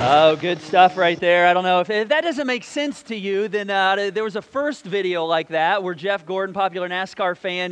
Oh, good stuff right there. I don't know if that doesn't make sense to you. Then there was a first video like that where Jeff Gordon, popular NASCAR fan,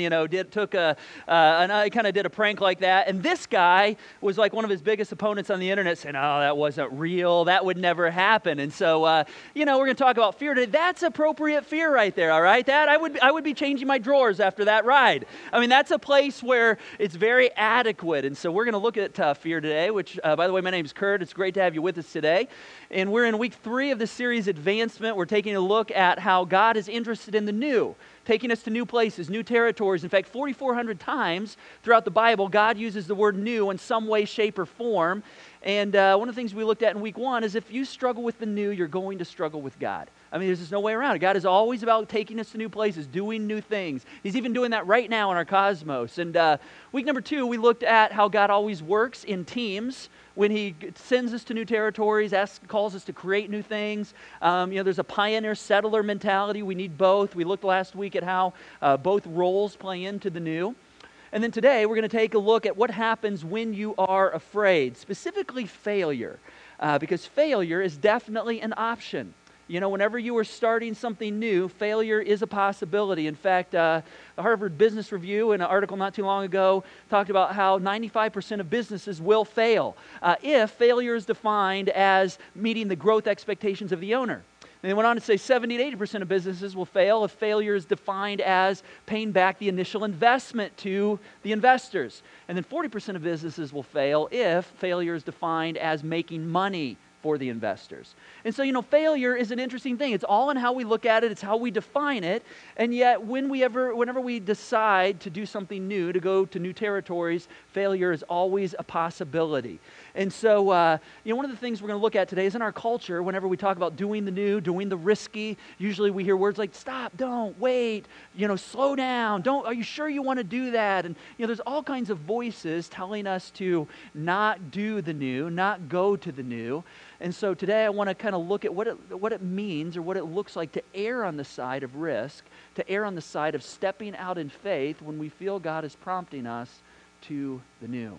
kind of did a prank like that. And this guy was like one of his biggest opponents on the internet, saying, "Oh, that wasn't real. That would never happen." And so, we're going to talk about fear today. That's appropriate fear right there. All right, that I would be changing my drawers after that ride. I mean, that's a place where it's very adequate. And so we're going to look at fear today. Which, by the way, my name's Kurt. It's great to have you with us today. And we're in week 3 of the series Advancement. We're taking a look at how God is interested in the new, taking us to new places, new territories. In fact, 4,400 times throughout the Bible, God uses the word new in some way, shape, or form. And one of the things we looked at in week 1 is if you struggle with the new, you're going to struggle with God. I mean, there's just no way around it. God is always about taking us to new places, doing new things. He's even doing that right now in our cosmos. And week number 2, we looked at how God always works in teams. When He sends us to new territories, calls us to create new things. There's a pioneer-settler mentality. We need both. We looked last week at how both roles play into the new. And then today, we're going to take a look at what happens when you are afraid, specifically failure, because failure is definitely an option. You know, whenever you are starting something new, failure is a possibility. In fact, the Harvard Business Review, in an article not too long ago, talked about how 95% of businesses will fail if failure is defined as meeting the growth expectations of the owner. And they went on to say 70 to 80% of businesses will fail if failure is defined as paying back the initial investment to the investors. And then 40% of businesses will fail if failure is defined as making money for the investors. And so, failure is an interesting thing. It's all in how we look at it. It's how we define it. And yet, whenever we decide to do something new, to go to new territories, failure is always a possibility. And so, one of the things we're going to look at today is in our culture, whenever we talk about doing the new, doing the risky, usually we hear words like, stop, don't, wait, slow down, are you sure you want to do that? And, there's all kinds of voices telling us to not do the new, not go to the new. And so today I want to kind of look at what it means or what it looks like to err on the side of risk, to err on the side of stepping out in faith when we feel God is prompting us to the new.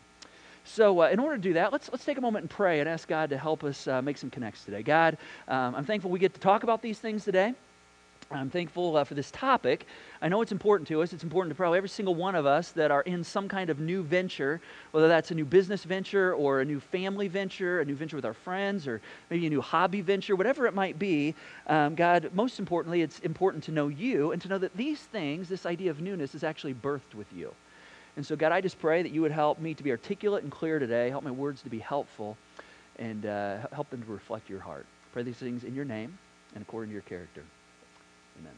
So in order to do that, let's take a moment and pray and ask God to help us make some connects today. God, I'm thankful we get to talk about these things today. I'm thankful for this topic. I know it's important to us. It's important to probably every single one of us that are in some kind of new venture, whether that's a new business venture or a new family venture, a new venture with our friends, or maybe a new hobby venture, whatever it might be. God, most importantly, it's important to know you and to know that these things, this idea of newness, is actually birthed with you. And so, God, I just pray that you would help me to be articulate and clear today, help my words to be helpful, and help them to reflect your heart. Pray these things in your name and according to your character. Amen.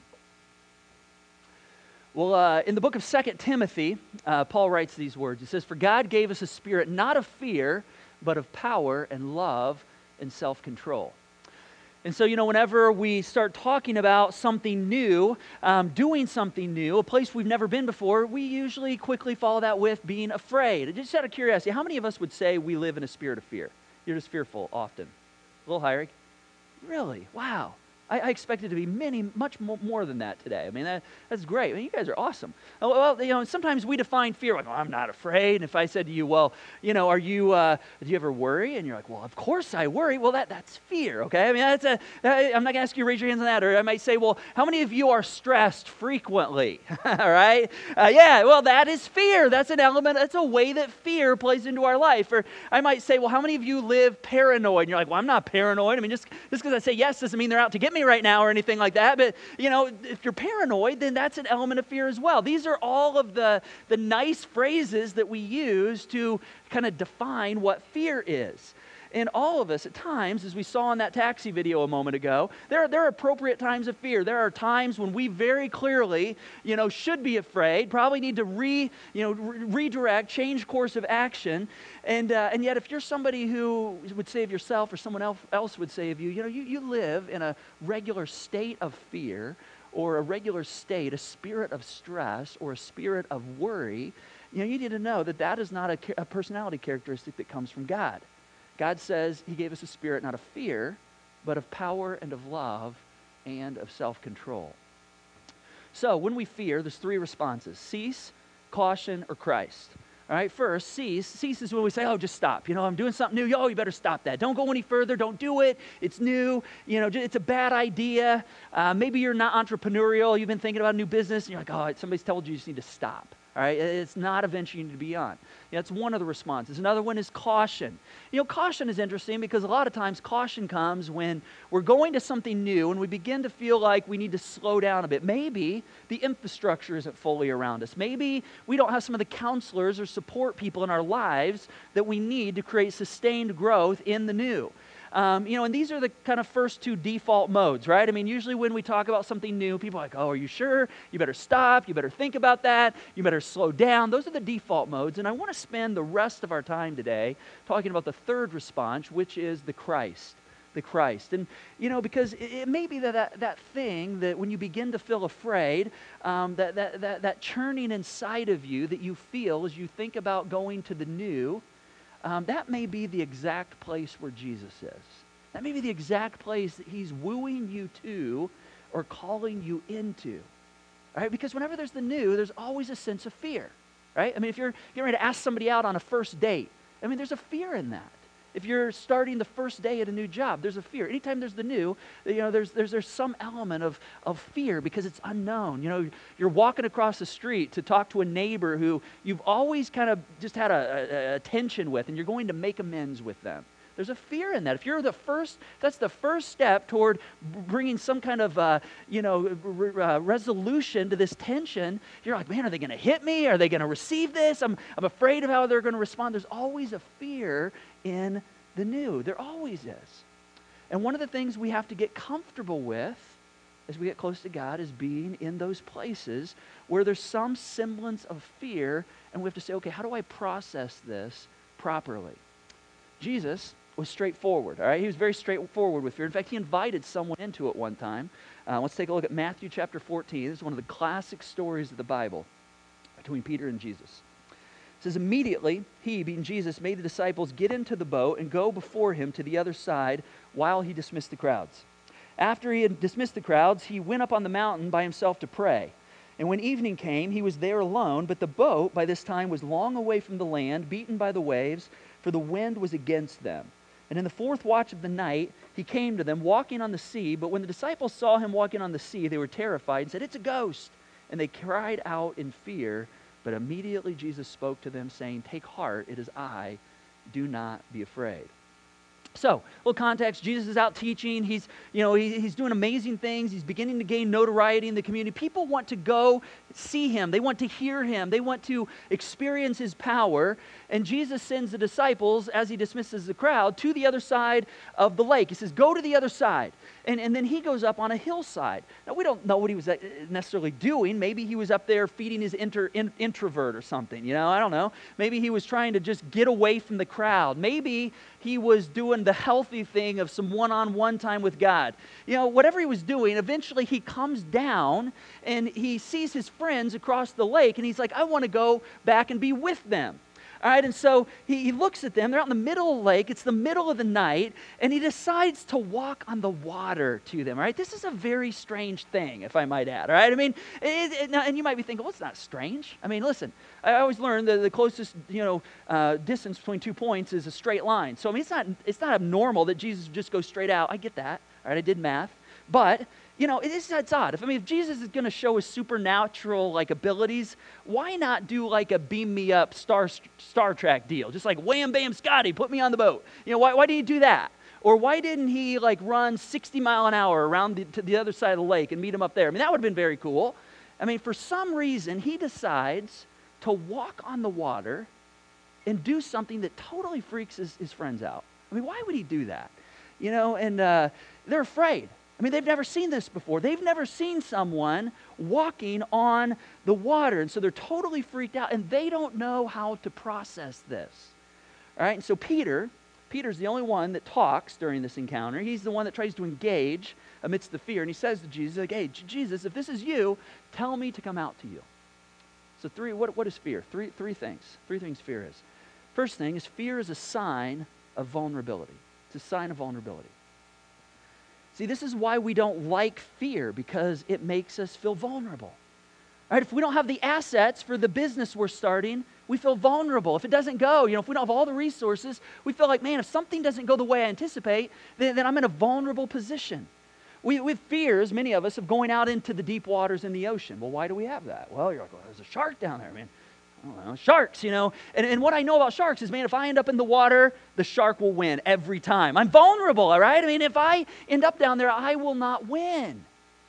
Well, in the book of 2 Timothy, Paul writes these words. He says, "For God gave us a spirit not of fear, but of power and love and self-control." And so, whenever we start talking about something new, doing something new, a place we've never been before, we usually quickly follow that with being afraid. Just out of curiosity, how many of us would say we live in a spirit of fear? You're just fearful often. A little higher. Really? Wow. I expected to be much more than that today. I mean, that's great. I mean, you guys are awesome. Well, sometimes we define fear like, I'm not afraid. And if I said to you, well, do you ever worry? And you're like, well, of course I worry. Well, that's fear, okay? I mean, I'm not going to ask you to raise your hands on that. Or I might say, well, how many of you are stressed frequently? All right? Yeah, well, that is fear. That's an element. That's a way that fear plays into our life. Or I might say, well, how many of you live paranoid? And you're like, well, I'm not paranoid. I mean, just because I say yes doesn't mean they're out to get me right now or anything like that. But, if you're paranoid, then that's an element of fear as well. These are all of the nice phrases that we use to kind of define what fear is. And all of us at times, as we saw in that taxi video a moment ago, there are appropriate times of fear. There are times when we very clearly, should be afraid, probably need to redirect, change course of action. And yet if you're somebody who would say of yourself or someone else would say of you, you live in a regular state of fear or a regular state, a spirit of stress or a spirit of worry, you need to know that is not a personality characteristic that comes from God. God says He gave us a spirit not of fear, but of power and of love and of self-control. So when we fear, there's 3 responses: cease, caution, or Christ. All right, first, cease. Cease is when we say, oh, just stop. I'm doing something new. Yo, you better stop that. Don't go any further. Don't do it. It's new. It's a bad idea. Maybe you're not entrepreneurial. You've been thinking about a new business, and you're like, oh, somebody's told you just need to stop. All right, it's not a venture you need to be on. That's one of the responses. Another one is caution. Caution is interesting because a lot of times caution comes when we're going to something new and we begin to feel like we need to slow down a bit. Maybe the infrastructure isn't fully around us. Maybe we don't have some of the counselors or support people in our lives that we need to create sustained growth in the new. And these are the kind of first two default modes, right? I mean, usually when we talk about something new, people are like, oh, are you sure? You better stop. You better think about that. You better slow down. Those are the default modes. And I want to spend the rest of our time today talking about the third response, which is the Christ. The Christ. And, because it may be that thing that when you begin to feel afraid, that churning inside of you that you feel as you think about going to the new, that may be the exact place where Jesus is. That may be the exact place that he's wooing you to or calling you into. All right? Because whenever there's the new, there's always a sense of fear. Right? I mean, if you're getting ready to ask somebody out on a first date, there's a fear in that. If you're starting the first day at a new job, there's a fear. Anytime there's the new, there's some element of fear because it's unknown. You're walking across the street to talk to a neighbor who you've always kind of just had a tension with, and you're going to make amends with them. There's a fear in that. If you're that's the first step toward bringing some kind of, resolution to this tension. You're like, man, are they going to hit me? Are they going to receive this? I'm afraid of how they're going to respond. There's always a fear in the new. There always is. And one of the things we have to get comfortable with as we get close to God is being in those places where there's some semblance of fear, and we have to say, okay, how do I process this properly? Jesus was straightforward, all right? He was very straightforward with fear. In fact, he invited someone into it one time. Let's take a look at Matthew chapter 14. This is one of the classic stories of the Bible between Peter and Jesus. It says, immediately, he, being Jesus, made the disciples get into the boat and go before him to the other side while he dismissed the crowds. After he had dismissed the crowds, he went up on the mountain by himself to pray. And when evening came, he was there alone, but the boat by this time was long away from the land, beaten by the waves, for the wind was against them. And in the fourth watch of the night, he came to them, walking on the sea. But when the disciples saw him walking on the sea, they were terrified and said, it's a ghost. And they cried out in fear. But immediately Jesus spoke to them, saying, take heart, it is I, do not be afraid. So, a little context, Jesus is out teaching, he's doing amazing things, he's beginning to gain notoriety in the community. People want to go see him, they want to hear him, they want to experience his power, and Jesus sends the disciples, as he dismisses the crowd, to the other side of the lake. He says, go to the other side. And then he goes up on a hillside. Now, we don't know what he was necessarily doing. Maybe he was up there feeding his introvert or something, I don't know. Maybe he was trying to just get away from the crowd. Maybe he was doing the healthy thing of some one-on-one time with God. Whatever he was doing, eventually he comes down and he sees his friends across the lake and he's like, I want to go back and be with them. All right, and so he looks at them. They're out in the middle of the lake. It's the middle of the night, and he decides to walk on the water to them. All right, this is a very strange thing, if I might add. All right, and you might be thinking, well, it's not strange. I mean, listen, I always learned that the closest distance between 2 points is a straight line. So it's not abnormal that Jesus just goes straight out. I get that. All right, I did math, but it's odd. If Jesus is going to show his supernatural abilities, why not do a beam me up Star Trek deal? Just like wham bam Scotty, put me on the boat. Why did he do that? Or why didn't he run 60 mile an hour around to the other side of the lake and meet him up there? That would have been very cool. For some reason he decides to walk on the water and do something that totally freaks his friends out. Why would he do that? And they're afraid. They've never seen this before. They've never seen someone walking on the water. And so they're totally freaked out, and they don't know how to process this. All right, and so Peter's the only one that talks during this encounter. He's the one that tries to engage amidst the fear. And he says to Jesus, hey, Jesus, if this is you, tell me to come out to you. So what is fear? Three things. Three things fear is. First thing is fear is a sign of vulnerability. It's a sign of vulnerability. See, this is why we don't like fear, because it makes us feel vulnerable. All right, if we don't have the assets for the business we're starting, We feel vulnerable. If it doesn't go, if we don't have all the resources, we feel like, man, if something doesn't go the way I anticipate, then I'm in a vulnerable position. We have fears, many of us, of going out into the deep waters in the ocean. Well, why do we have that? Well, you're like, well, there's a shark down there, man. I don't know, sharks, And what I know about sharks is, man, if I end up in the water, the shark will win every time. I'm vulnerable, all right? I mean, if I end up down there, I will not win.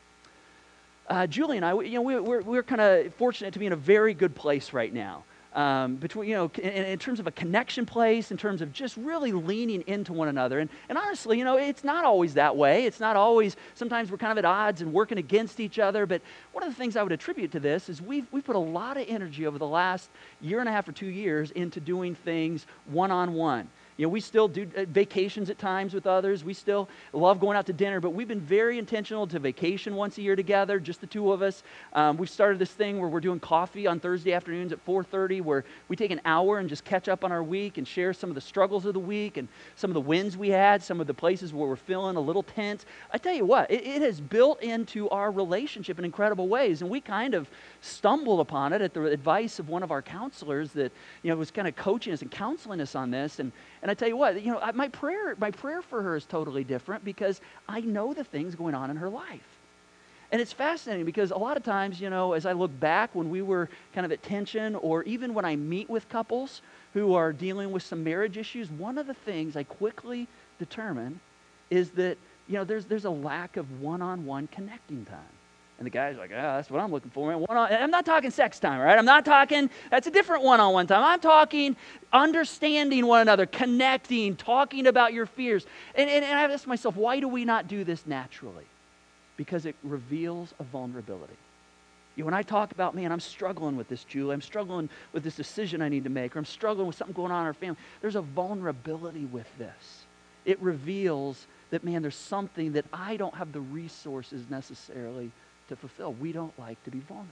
Julie and I, we're kind of fortunate to be in a very good place right now. Between, in terms of a connection place, in terms of just really leaning into one another. And honestly, it's not always that way. It's not always, sometimes we're kind of at odds and working against each other. But one of the things I would attribute to this is we've put a lot of energy over the last year and a half or 2 years into doing things one-on-one. We still do vacations at times with others. We still love going out to dinner, but we've been very intentional to vacation once a year together, just the two of us. We've started this thing where we're doing coffee on Thursday afternoons at 4:30, where we take an hour and just catch up on our week and share some of the struggles of the week and some of the wins we had, some of the places where we're feeling a little tense. I tell you what, it has built into our relationship in incredible ways, and we kind of stumbled upon it at the advice of one of our counselors that was kind of coaching us and counseling us on this. And I tell you what, my prayer for her is totally different because I know the things going on in her life. And it's fascinating because a lot of times, as I look back when we were kind of at tension, or even when I meet with couples who are dealing with some marriage issues, one of the things I quickly determine is that, there's a lack of one-on-one connecting time. And the guy's like, that's what I'm looking for. I'm not talking sex time, right? I'm not talking, that's a different one-on-one time. I'm talking understanding one another, connecting, talking about your fears. And I've asked myself, why do we not do this naturally? Because it reveals a vulnerability. When I talk about, man, I'm struggling with this, Julie. I'm struggling with this decision I need to make, or I'm struggling with something going on in our family. There's a vulnerability with this. It reveals that, man, there's something that I don't have the resources necessarily to fulfill. We don't like to be vulnerable.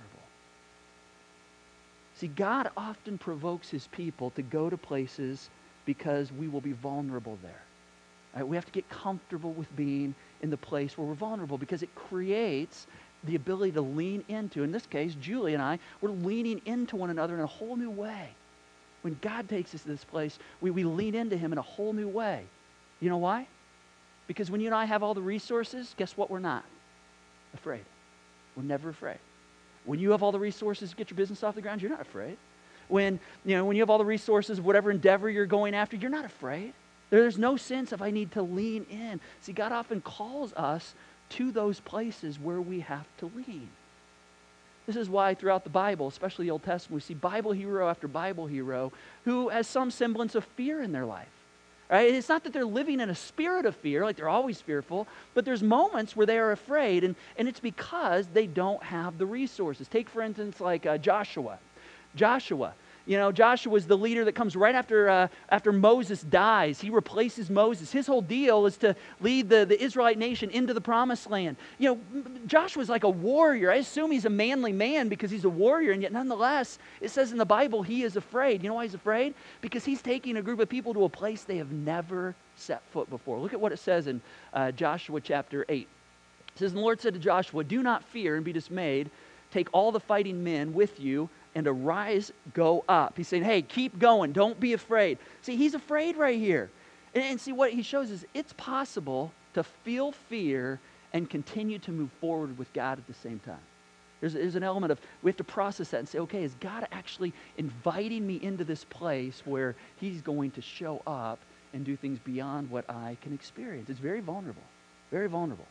See, God often provokes his people to go to places because we will be vulnerable there. Right? We have to get comfortable with being in the place where we're vulnerable because it creates the ability to lean into, in this case, Julie and I, we're leaning into one another in a whole new way. When God takes us to this place, we lean into him in a whole new way. You know why? Because when you and I have all the resources, guess what? We're not afraid. We're never afraid. When you have all the resources to get your business off the ground, you're not afraid. When you have all the resources of whatever endeavor you're going after, you're not afraid. There's no sense of I need to lean in. See, God often calls us to those places where we have to lean. This is why throughout the Bible, especially the Old Testament, we see Bible hero after Bible hero who has some semblance of fear in their life. Right? It's not that they're living in a spirit of fear, like they're always fearful, but there's moments where they are afraid, and it's because they don't have the resources. Take, for instance, like Joshua. Joshua is the leader that comes right after Moses dies. He replaces Moses. His whole deal is to lead the Israelite nation into the promised land. Joshua's like a warrior. I assume he's a manly man because he's a warrior, and yet nonetheless, it says in the Bible he is afraid. You know why he's afraid? Because he's taking a group of people to a place they have never set foot before. Look at what it says in Joshua chapter 8. It says, "And the Lord said to Joshua, do not fear and be dismayed. Take all the fighting men with you and arise, go up." He's saying, hey, keep going. Don't be afraid. See, he's afraid right here. And see, what he shows is it's possible to feel fear and continue to move forward with God at the same time. There's an element of, we have to process that and say, okay, is God actually inviting me into this place where he's going to show up and do things beyond what I can experience? It's very vulnerable, very vulnerable.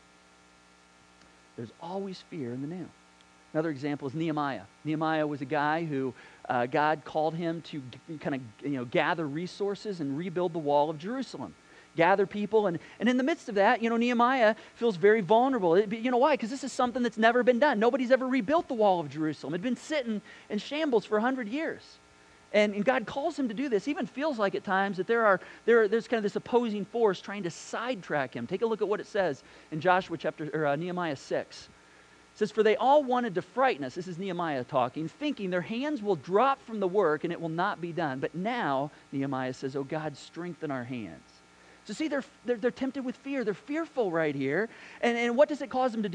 There's always fear in the new. Another example is Nehemiah. Nehemiah was a guy who God called him to kind of gather resources and rebuild the wall of Jerusalem. Gather people, and in the midst of that, Nehemiah feels very vulnerable. Why? Because this is something that's never been done. Nobody's ever rebuilt the wall of Jerusalem. It had been sitting in shambles for 100 years. And God calls him to do this. Even feels like at times that there's kind of this opposing force trying to sidetrack him. Take a look at what it says in Nehemiah 6. It says, "For they all wanted to frighten us," this is Nehemiah talking, "thinking their hands will drop from the work and it will not be done. But now," Nehemiah says, "Oh God, strengthen our hands." So see, they're tempted with fear. They're fearful right here. And what does it cause them to do?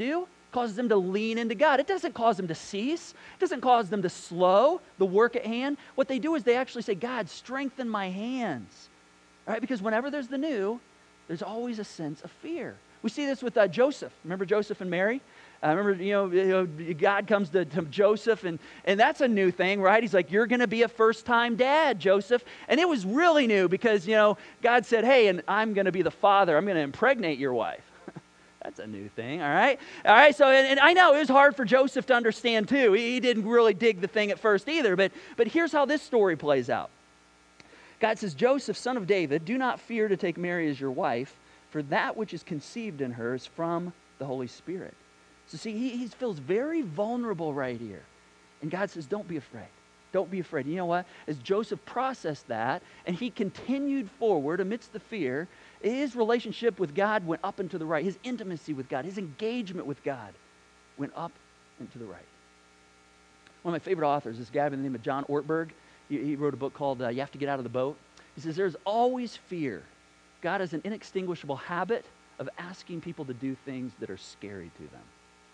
causes them to lean into God. It doesn't cause them to cease. It doesn't cause them to slow the work at hand. What they do is they actually say, God, strengthen my hands. All right? Because whenever there's the new, there's always a sense of fear. We see this with Joseph. Remember Joseph and Mary? Remember, God comes to Joseph, and that's a new thing, right? He's like, you're going to be a first-time dad, Joseph. And it was really new because, God said, hey, and I'm going to be the father. I'm going to impregnate your wife. That's a new thing, all right? All right, so, and I know it was hard for Joseph to understand, too. He didn't really dig the thing at first either, but here's how this story plays out. God says, Joseph, son of David, do not fear to take Mary as your wife, for that which is conceived in her is from the Holy Spirit. So see, he feels very vulnerable right here. And God says, don't be afraid. Don't be afraid. You know what? As Joseph processed that, and he continued forward amidst the fear, his relationship with God went up and to the right. His intimacy with God, his engagement with God went up and to the right. One of my favorite authors, this guy by the name of John Ortberg, he wrote a book called You Have to Get Out of the Boat. He says, there's always fear. God has an inextinguishable habit of asking people to do things that are scary to them.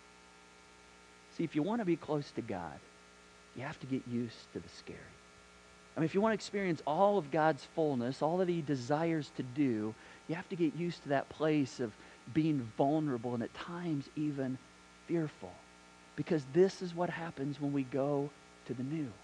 See, if you want to be close to God, you have to get used to the scary. I mean, if you want to experience all of God's fullness, all that he desires to do, you have to get used to that place of being vulnerable and at times even fearful. Because this is what happens when we go to the new.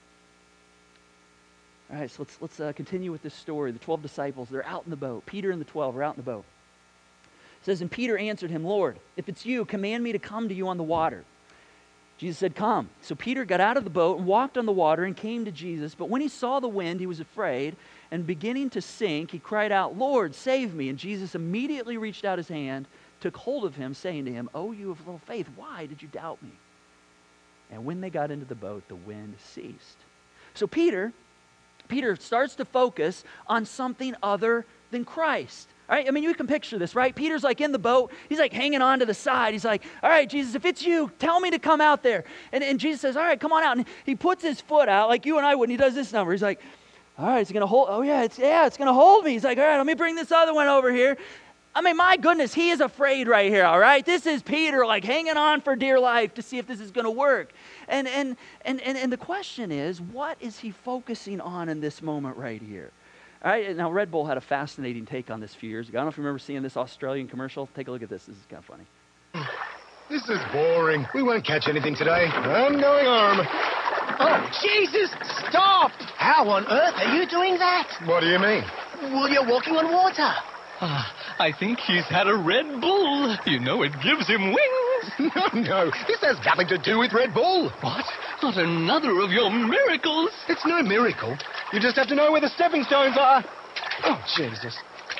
All right, so let's continue with this story. The 12 disciples, they're out in the boat. Peter and the 12 are out in the boat. It says, and Peter answered him, Lord, if it's you, command me to come to you on the water. Jesus said, come. So Peter got out of the boat and walked on the water and came to Jesus. But when he saw the wind, he was afraid, and beginning to sink, he cried out, Lord, save me. And Jesus immediately reached out his hand, took hold of him, saying to him, oh, you of little faith, why did you doubt me? And when they got into the boat, the wind ceased. So Peter starts to focus on something other than Christ. All right, I mean, you can picture this, right? Peter's like in the boat. He's like hanging on to the side. He's like, all right, Jesus, if it's you, tell me to come out there. And Jesus says, all right, come on out. And he puts his foot out like you and I would, and he does this number. He's like, all right, it's going to hold. Oh, yeah, it's going to hold me. He's like, all right, let me bring this other one over here. I mean, my goodness, he is afraid right here, all right? This is Peter like hanging on for dear life to see if this is going to work. And the question is, what is he focusing on in this moment right here? All right, now Red Bull had a fascinating take on this a few years ago. I don't know if you remember seeing this Australian commercial. Take a look at this. This is kind of funny. This is boring. We won't catch anything today. I'm going home. Oh, Jesus, stop! How on earth are you doing that? What do you mean? Well, you're walking on water. I think he's had a Red Bull. You know, it gives him wings. No, this has nothing to do with Red Bull. What? Not another of your miracles? It's no miracle. You just have to know where the stepping stones are. Oh, Jesus.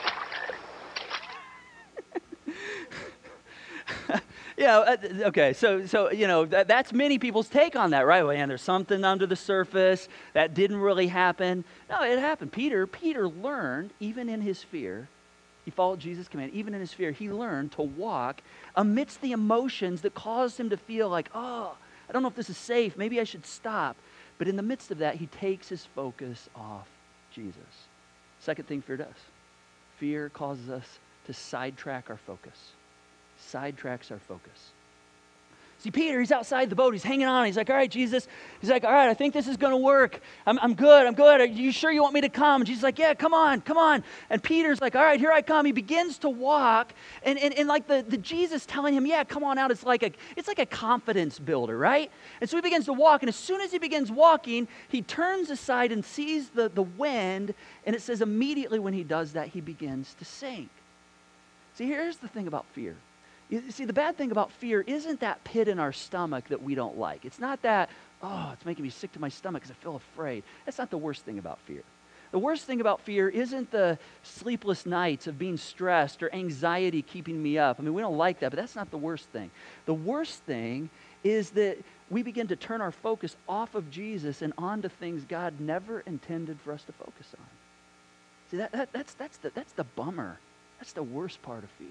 Okay, so you know, that's many people's take on that, right? Well, man, there's something under the surface that didn't really happen. No, it happened. Peter learned, even in his fear, he followed Jesus' command. Even in his fear, he learned to walk amidst the emotions that caused him to feel like, oh, I don't know if this is safe. Maybe I should stop. But in the midst of that, he takes his focus off Jesus. Second thing fear does. Fear causes us to sidetrack our focus. Sidetracks our focus. See, Peter, he's outside the boat. He's hanging on. He's like, all right, Jesus. He's like, all right, I think this is going to work. I'm good. Are you sure you want me to come? And Jesus is like, yeah, come on. And Peter's like, all right, here I come. He begins to walk. And like the Jesus telling him, yeah, come on out. It's like a confidence builder, right? And so he begins to walk. And as soon as he begins walking, he turns aside and sees the wind. And it says immediately when he does that, he begins to sink. See, here's the thing about fear. You see, the bad thing about fear isn't that pit in our stomach that we don't like. It's not that, oh, it's making me sick to my stomach because I feel afraid. That's not the worst thing about fear. The worst thing about fear isn't the sleepless nights of being stressed or anxiety keeping me up. I mean, we don't like that, but that's not the worst thing. The worst thing is that we begin to turn our focus off of Jesus and onto things God never intended for us to focus on. See, that's the bummer. That's the worst part of fear.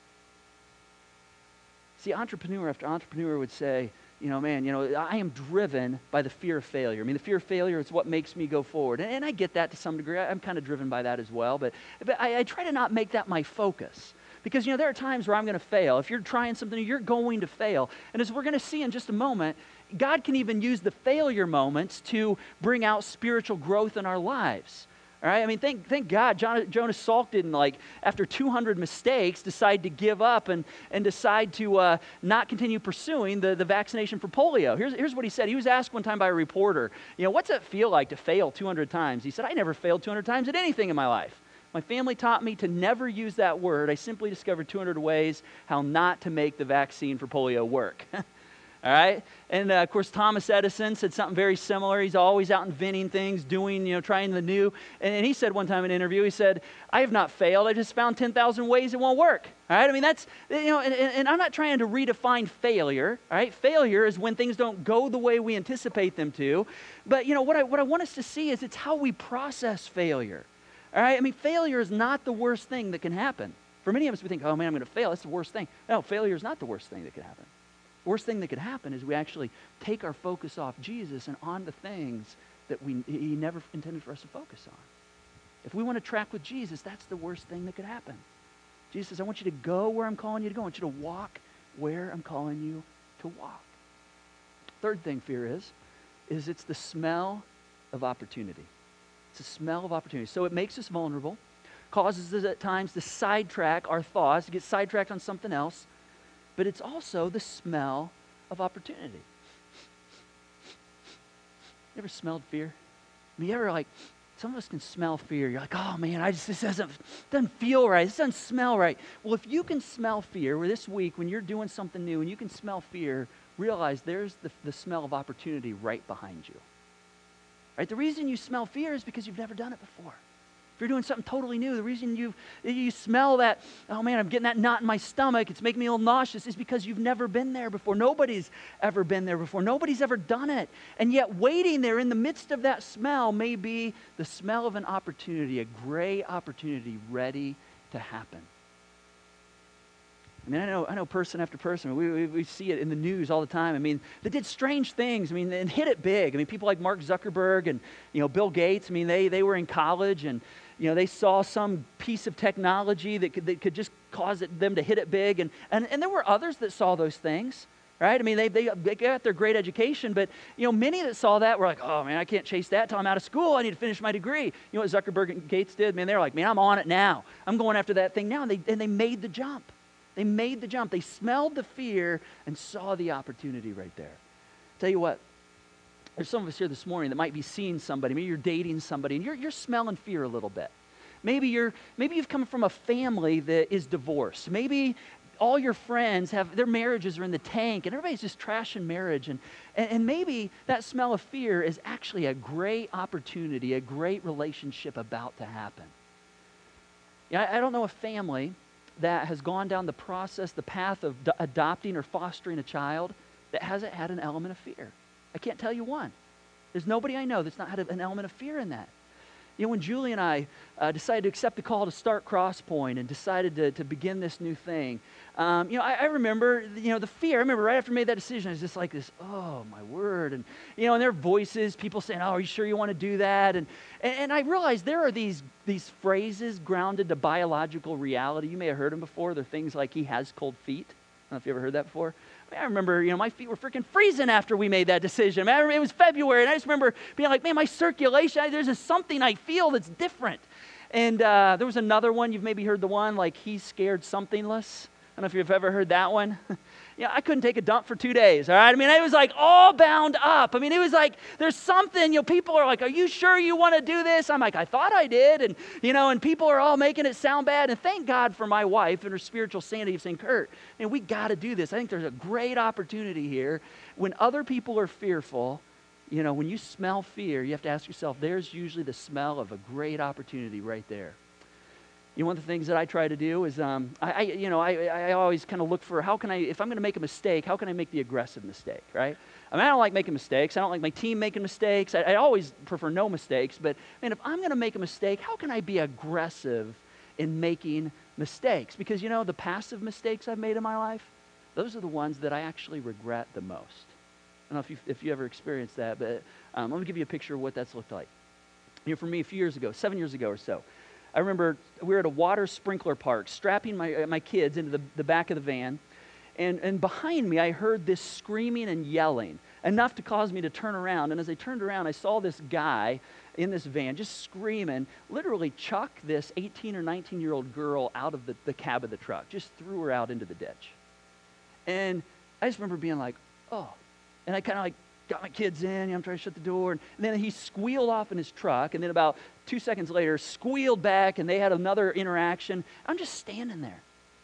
See, entrepreneur after entrepreneur would say, I am driven by the fear of failure. I mean, the fear of failure is what makes me go forward. And I get that to some degree. I'm kind of driven by that as well. But I try to not make that my focus. Because, there are times where I'm going to fail. If you're trying something, you're going to fail. And as we're going to see in just a moment, God can even use the failure moments to bring out spiritual growth in our lives. All right, I mean, thank God Jonas Salk didn't, after 200 mistakes, decide to give up and decide to not continue pursuing the vaccination for polio. Here's what he said. He was asked one time by a reporter, what's it feel like to fail 200 times? He said, I never failed 200 times at anything in my life. My family taught me to never use that word. I simply discovered 200 ways how not to make the vaccine for polio work. All right? And, of course, Thomas Edison said something very similar. He's always out inventing things, doing, trying the new. And he said one time in an interview, he said, I have not failed. I just found 10,000 ways it won't work. All right? I mean, that's, and I'm not trying to redefine failure. All right? Failure is when things don't go the way we anticipate them to. But, what I want us to see is it's how we process failure. All right? I mean, failure is not the worst thing that can happen. For many of us, we think, oh, man, I'm going to fail. That's the worst thing. No, failure is not the worst thing that can happen. The worst thing that could happen is we actually take our focus off Jesus and on the things that he never intended for us to focus on. If we want to track with Jesus, that's the worst thing that could happen. Jesus says, I want you to go where I'm calling you to go. I want you to walk where I'm calling you to walk. Third thing fear is it's the smell of opportunity. It's the smell of opportunity. So it makes us vulnerable, causes us at times to sidetrack our thoughts, to get sidetracked on something else. But it's also the smell of opportunity. You ever smelled fear? I mean, you ever some of us can smell fear. You're like, oh man, this doesn't feel right. This doesn't smell right. Well, if you can smell fear, or this week when you're doing something new and you can smell fear, realize there's the smell of opportunity right behind you. Right? The reason you smell fear is because you've never done it before. If you're doing something totally new, the reason you smell that, oh man, I'm getting that knot in my stomach, it's making me a little nauseous, is because you've never been there before. Nobody's ever been there before. Nobody's ever done it. And yet waiting there in the midst of that smell may be the smell of an opportunity, a great opportunity ready to happen. I mean, I know person after person. We see it in the news all the time. I mean, they did strange things. I mean, and hit it big. I mean, people like Mark Zuckerberg and, Bill Gates, I mean, they were in college and, they saw some piece of technology that could just cause them to hit it big. And there were others that saw those things, right? I mean, they got their great education, but, many that saw that were like, oh, man, I can't chase that till I'm out of school. I need to finish my degree. You know what Zuckerberg and Gates did? Man, they were like, man, I'm on it now. I'm going after that thing now. And they made the jump. They made the jump. They smelled the fear and saw the opportunity right there. Tell you what, there's some of us here this morning that might be seeing somebody. Maybe you're dating somebody and you're smelling fear a little bit. Maybe you've come from a family that is divorced. Maybe all your friends their marriages are in the tank and everybody's just trashing marriage. And maybe that smell of fear is actually a great opportunity, a great relationship about to happen. I don't know a family that has gone down the path of adopting or fostering a child that hasn't had an element of fear. I can't tell you one. There's nobody I know that's not had an element of fear in that. When Julie and I decided to accept the call to start Crosspoint and decided to begin this new thing, I remember, the fear. I remember right after I made that decision, I was just like this, oh, my word. And, and there are voices, people saying, oh, are you sure you want to do that? And I realized there are these phrases grounded to biological reality. You may have heard them before. They're things like, he has cold feet. I don't know if you ever heard that before. I remember, my feet were freaking freezing after we made that decision. It was February, and I just remember being like, man, my circulation, there's something I feel that's different. And there was another one, you've maybe heard the one, like, he's scared somethingless. I don't know if you've ever heard that one. I couldn't take a dump for 2 days, all right? I mean, it was like all bound up. I mean, it was like there's something, people are like, are you sure you want to do this? I'm like, I thought I did. And, and people are all making it sound bad. And thank God for my wife and her spiritual sanity of saying, Kurt, we got to do this. I think there's a great opportunity here. When other people are fearful, when you smell fear, you have to ask yourself, there's usually the smell of a great opportunity right there. One of the things that I try to do is, I always kind of look for if I'm going to make a mistake, how can I make the aggressive mistake, right? I mean, I don't like making mistakes. I don't like my team making mistakes. I always prefer no mistakes. But, if I'm going to make a mistake, how can I be aggressive in making mistakes? Because, the passive mistakes I've made in my life, those are the ones that I actually regret the most. I don't know if you ever experienced that, but let me give you a picture of what that's looked like. For me, a few years ago, 7 years ago or so, I remember we were at a water sprinkler park, strapping my kids into the back of the van, and behind me I heard this screaming and yelling, enough to cause me to turn around. And as I turned around, I saw this guy in this van just screaming, literally chuck this 18 or 19-year-old girl out of the cab of the truck, just threw her out into the ditch. And I just remember being like, oh. And I kind of like got my kids in, I'm trying to shut the door, and then he squealed off in his truck, and then about 2 seconds later, squealed back, and they had another interaction. I'm just standing there.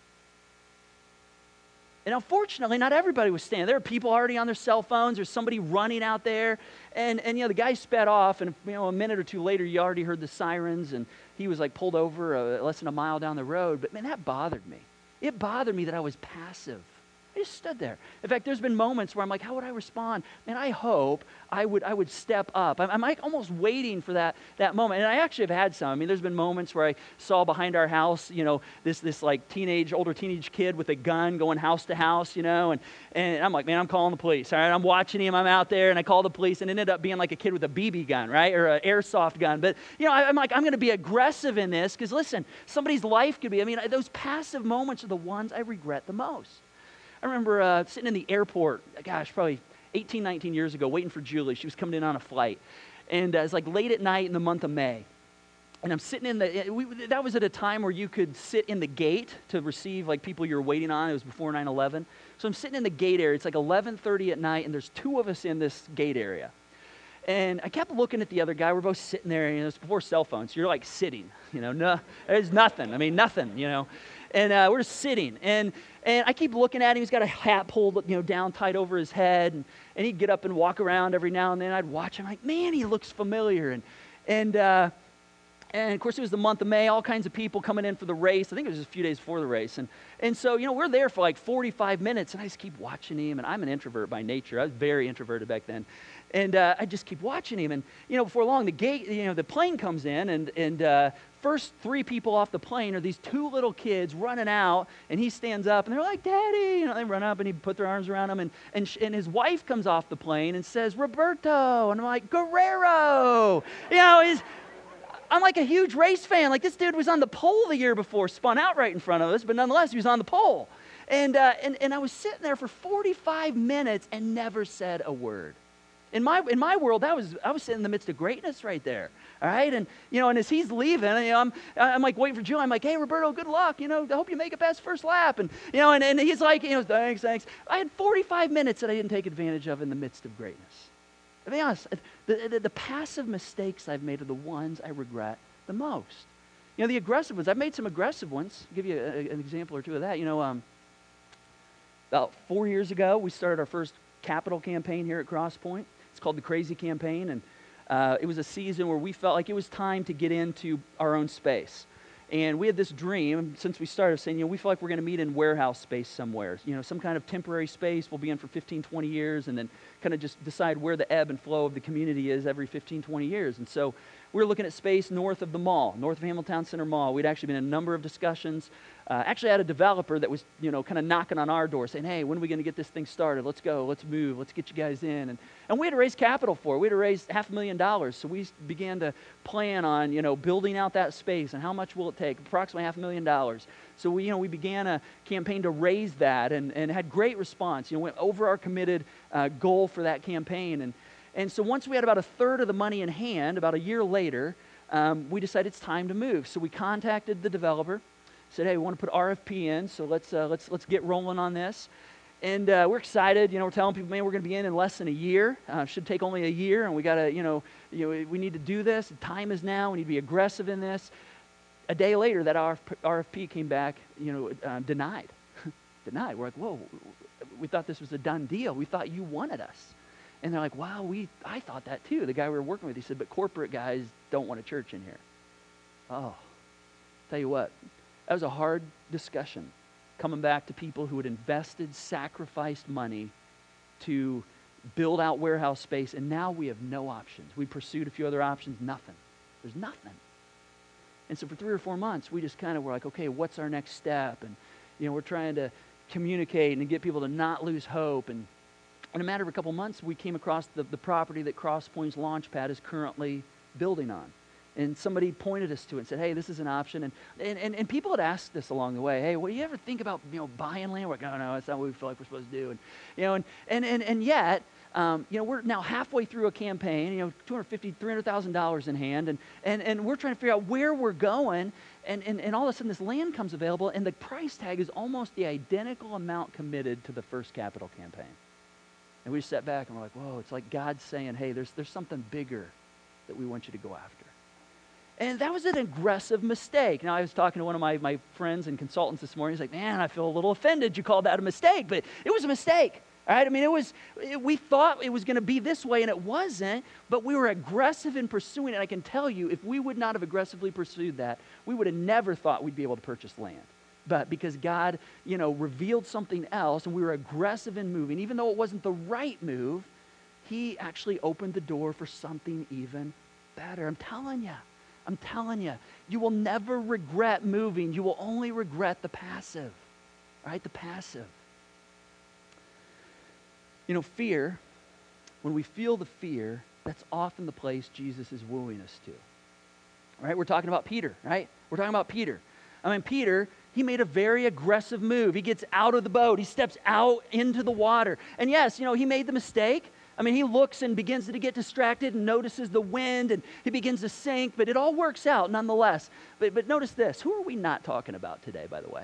And unfortunately, not everybody was standing. There were people already on their cell phones. There's somebody running out there. And the guy sped off, and a minute or two later, you already heard the sirens, and he was like pulled over less than a mile down the road. But man, that bothered me. It bothered me that I was passive. I just stood there. In fact, there's been moments where I'm like, how would I respond? And I hope I would step up. I'm like almost waiting for that moment. And I actually have had some. I mean, there's been moments where I saw behind our house, this like older teenage kid with a gun going house to house, and I'm like, man, I'm calling the police. All right, I'm watching him. I'm out there, and I call the police, and it ended up being like a kid with a BB gun, right, or an airsoft gun. But I'm like, I'm going to be aggressive in this because listen, somebody's life could be. I mean, those passive moments are the ones I regret the most. I remember sitting in the airport, gosh, probably 18, 19 years ago, waiting for Julie. She was coming in on a flight. And it was like late at night in the month of May. And I'm sitting that was at a time where you could sit in the gate to receive like people you were waiting on. It was before 9/11. So I'm sitting in the gate area. It's like 11:30 at night, and there's two of us in this gate area. And I kept looking at the other guy. We're both sitting there, it's before cell phones. So you're like sitting, no, there's nothing. I mean, nothing, And we're just sitting, and I keep looking at him. He's got a hat pulled, down tight over his head, and he'd get up and walk around every now and then. I'd watch him, like, man, he looks familiar. And of course, it was the month of May. All kinds of people coming in for the race. I think it was just a few days before the race, and so we're there for like 45 minutes, and I just keep watching him. And I'm an introvert by nature. I was very introverted back then. And I just keep watching him. And, before long, the gate, the plane comes in. And first three people off the plane are these two little kids running out. And he stands up. And they're like, Daddy. They run up and he put their arms around him. And his wife comes off the plane and says, Roberto. And I'm like, Guerrero. I'm like a huge race fan. Like this dude was on the pole the year before, spun out right in front of us. But nonetheless, he was on the pole. And I was sitting there for 45 minutes and never said a word. In my world, I was sitting in the midst of greatness right there, all right? And, and as he's leaving, I'm like waiting for Julie. I'm like, hey, Roberto, good luck. I hope you make it past first lap. And, and he's like, thanks. I had 45 minutes that I didn't take advantage of in the midst of greatness. To be honest, the passive mistakes I've made are the ones I regret the most. The aggressive ones, I've made some aggressive ones. I'll give you an example or two of that. About 4 years ago, we started our first capital campaign here at Cross Point. It's called the Crazy Campaign, and it was a season where we felt like it was time to get into our own space. And we had this dream, since we started, saying, we feel like we're going to meet in warehouse space somewhere, some kind of temporary space we'll be in for 15, 20 years, and then kind of just decide where the ebb and flow of the community is every 15, 20 years. And so we were looking at space north of the mall, north of Hamilton Center Mall. We'd actually been in a number of discussions. Actually had a developer that was, kind of knocking on our door saying, hey, when are we going to get this thing started? Let's go, let's move, let's get you guys in. And we had to raise capital for it. We had to raise $500,000. So we began to plan on, building out that space and how much will it take? Approximately $500,000. So we began a campaign to raise that and had great response. Went over our committed goal for that campaign. And so once we had about a third of the money in hand, about a year later, we decided it's time to move. So we contacted the developer, said, hey, we want to put RFP in, so let's get rolling on this. And we're excited. We're telling people, man, we're going to be in less than a year. Should take only a year, and we got to, we need to do this. The time is now. We need to be aggressive in this. A day later, that RFP came back, denied. Denied. We're like, whoa, we thought this was a done deal. We thought you wanted us. And they're like, wow, I thought that too. The guy we were working with, he said, but corporate guys don't want a church in here. Oh, tell you what, that was a hard discussion, coming back to people who had invested, sacrificed money to build out warehouse space, and now we have no options. We pursued a few other options, nothing. There's nothing. And so for 3 or 4 months, we just kind of were like, okay, what's our next step? And, we're trying to communicate and get people to not lose hope. And in a matter of a couple months, we came across the property that Cross Point's Launchpad is currently building on. And somebody pointed us to it and said, hey, this is an option. And people had asked us along the way, hey, well, do you ever think about, buying land? We're like, oh, no, that's not what we feel like we're supposed to do. And yet, we're now halfway through a campaign, $250,000, $300,000 in hand, and we're trying to figure out where we're going, and all of a sudden this land comes available, and the price tag is almost the identical amount committed to the first capital campaign. And we just sat back and we're like, whoa, it's like God saying, hey, there's something bigger that we want you to go after. And that was an aggressive mistake. Now, I was talking to one of my friends and consultants this morning. He's like, man, I feel a little offended you called that a mistake, but it was a mistake. All right? I mean, we thought it was going to be this way, and it wasn't, but we were aggressive in pursuing it. I can tell you, if we would not have aggressively pursued that, we would have never thought we'd be able to purchase land. But because God, revealed something else, and we were aggressive in moving, even though it wasn't the right move, he actually opened the door for something even better. I'm telling you, you will never regret moving. You will only regret the passive, right? The passive. Fear, when we feel the fear, that's often the place Jesus is wooing us to. Right? We're talking about Peter, right? We're talking about Peter. Peter, he made a very aggressive move. He gets out of the boat. He steps out into the water. And yes, he made the mistake. He looks and begins to get distracted and notices the wind, and he begins to sink, but it all works out nonetheless. But notice this. Who are we not talking about today, by the way?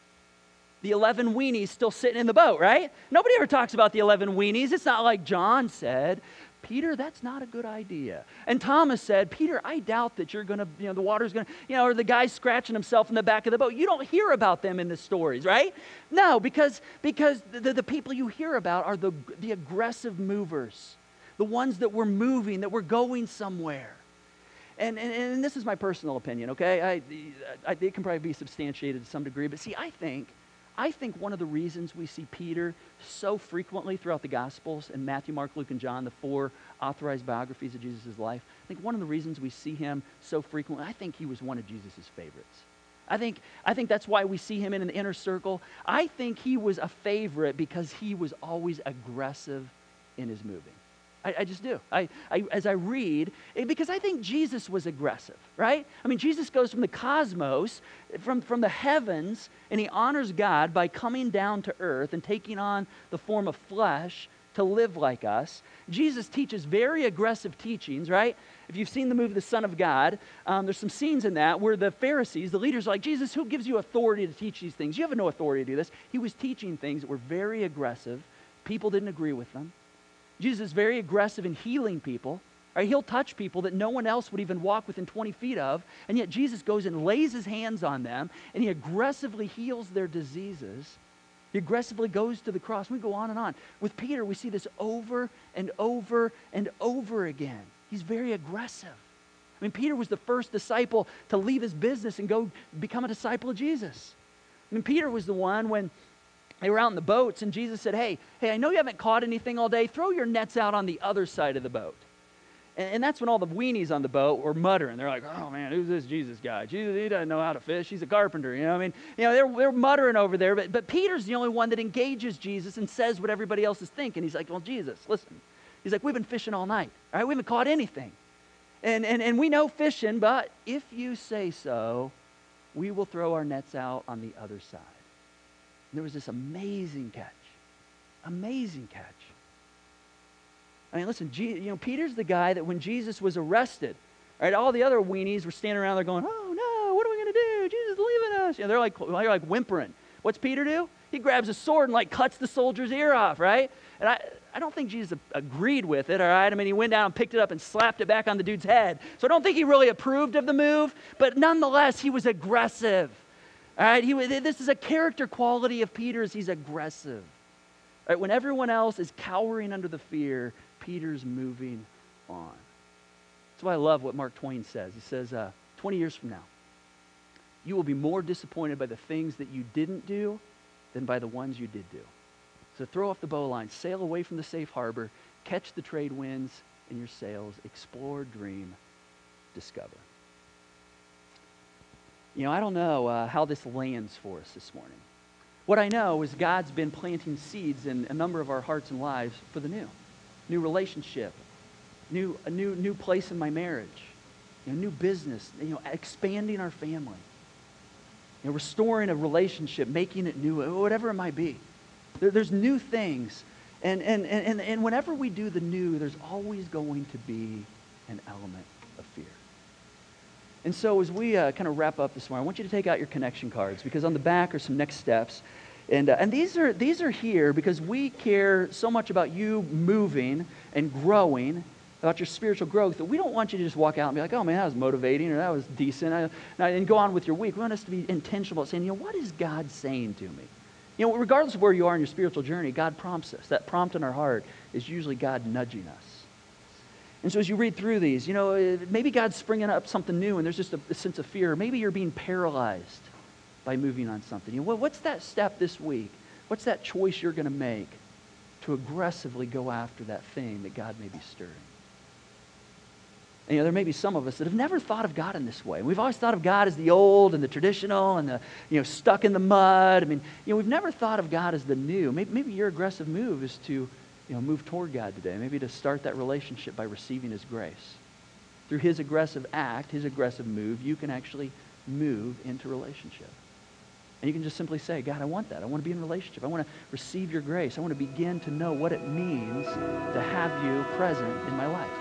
The 11 weenies still sitting in the boat, right? Nobody ever talks about the 11 weenies. It's not like John said, Peter, that's not a good idea. And Thomas said, Peter, I doubt that you're going to, the water's going to, or the guy scratching himself in the back of the boat. You don't hear about them in the stories, right? No, because the people you hear about are the aggressive movers, the ones that were moving, that were going somewhere. And this is my personal opinion, okay? It can probably be substantiated to some degree, but see, I think one of the reasons we see Peter so frequently throughout the Gospels in Matthew, Mark, Luke, and John, the 4 authorized biographies of Jesus' life, I think one of the reasons we see him so frequently, I think he was one of Jesus' favorites. I think that's why we see him in the inner circle. I think he was a favorite because he was always aggressive in his moving. I just do. As I read, because I think Jesus was aggressive, right? Jesus goes from the cosmos, from the heavens, and he honors God by coming down to earth and taking on the form of flesh to live like us. Jesus teaches very aggressive teachings, right? If you've seen the movie The Son of God, there's some scenes in that where the Pharisees, the leaders, are like, Jesus, who gives you authority to teach these things? You have no authority to do this. He was teaching things that were very aggressive. People didn't agree with them. Jesus is very aggressive in healing people. Right? He'll touch people that no one else would even walk within 20 feet of, and yet Jesus goes and lays his hands on them, and he aggressively heals their diseases. He aggressively goes to the cross. We go on and on. With Peter, we see this over and over and over again. He's very aggressive. Peter was the first disciple to leave his business and go become a disciple of Jesus. Peter was the one when they were out in the boats, and Jesus said, hey, I know you haven't caught anything all day. Throw your nets out on the other side of the boat. And that's when all the weenies on the boat were muttering. They're like, oh, man, who's this Jesus guy? Jesus, he doesn't know how to fish. He's a carpenter. They're muttering over there. But Peter's the only one that engages Jesus and says what everybody else is thinking. He's like, well, Jesus, listen. He's like, we've been fishing all night. All right, we haven't caught anything. And we know fishing, but if you say so, we will throw our nets out on the other side. And there was this amazing catch. Amazing catch. Listen, Peter's the guy that when Jesus was arrested, right, all the other weenies were standing around there going, oh, no, what are we going to do? Jesus is leaving us. They're like whimpering. What's Peter do? He grabs a sword and cuts the soldier's ear off, right? And I don't think Jesus agreed with it, all right? He went down and picked it up and slapped it back on the dude's head. So I don't think he really approved of the move, but nonetheless, he was aggressive. All right, this is a character quality of Peter's. He's aggressive. All right, when everyone else is cowering under the fear, Peter's moving on. That's why I love what Mark Twain says. He says, 20 years from now, you will be more disappointed by the things that you didn't do than by the ones you did do. So throw off the bowline, sail away from the safe harbor, catch the trade winds in your sails, explore, dream, discover. I don't know how this lands for us this morning. What I know is God's been planting seeds in a number of our hearts and lives for the new relationship, a new place in my marriage, new business, expanding our family, restoring a relationship, making it new, whatever it might be. There's new things. And whenever we do the new, there's always going to be an element of fear. And so as we kind of wrap up this morning, I want you to take out your connection cards, because on the back are some next steps. And these are here because we care so much about you moving and growing, about your spiritual growth, that we don't want you to just walk out and be like, oh man, that was motivating, or that was decent, and go on with your week. We want us to be intentional about saying, what is God saying to me? Regardless of where you are in your spiritual journey, God prompts us. That prompt in our heart is usually God nudging us. And so as you read through these, maybe God's springing up something new and there's just a sense of fear. Maybe you're being paralyzed by moving on something. What's that step this week? What's that choice you're going to make to aggressively go after that thing that God may be stirring? And, there may be some of us that have never thought of God in this way. We've always thought of God as the old and the traditional and the stuck in the mud. We've never thought of God as the new. Maybe your aggressive move is to move toward God today. Maybe to start that relationship by receiving His grace. Through His aggressive act, His aggressive move, you can actually move into relationship. And you can just simply say, God, I want that. I want to be in a relationship. I want to receive your grace. I want to begin to know what it means to have you present in my life.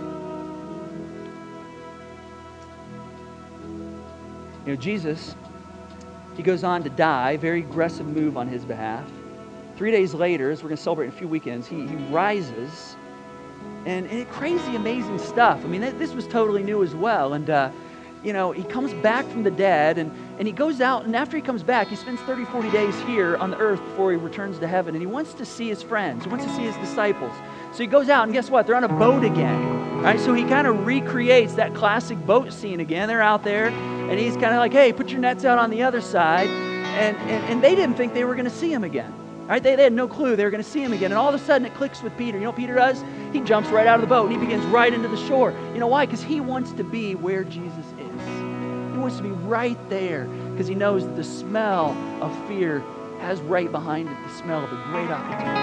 Jesus, He goes on to die, very aggressive move on His behalf. 3 days later, as we're going to celebrate in a few weekends, he rises, and crazy, amazing stuff. This was totally new as well. And, he comes back from the dead, and he goes out, and after he comes back, he spends 30, 40 days here on the earth before he returns to heaven, and he wants to see his friends. He wants to see his disciples. So he goes out, and guess what? They're on a boat again, right? So he kind of recreates that classic boat scene again. They're out there, and he's kind of like, hey, put your nets out on the other side, and they didn't think they were going to see him again. Right? They had no clue they were going to see him again. And all of a sudden it clicks with Peter. You know what Peter does? He jumps right out of the boat and he begins right into the shore. You know why? Because he wants to be where Jesus is. He wants to be right there because he knows that the smell of fear has right behind it the smell of a great opportunity.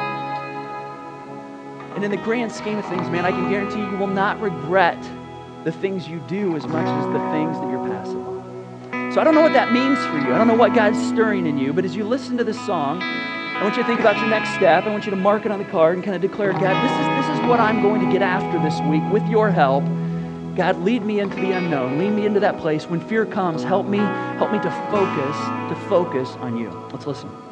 And in the grand scheme of things, man, I can guarantee you will not regret the things you do as much as the things that you're passing on. So I don't know what that means for you. I don't know what God's stirring in you, but as you listen to this song, I want you to think about your next step. I want you to mark it on the card and kind of declare, God, this is what I'm going to get after this week with your help. God, lead me into the unknown. Lead me into that place. When fear comes, help me to focus on you. Let's listen.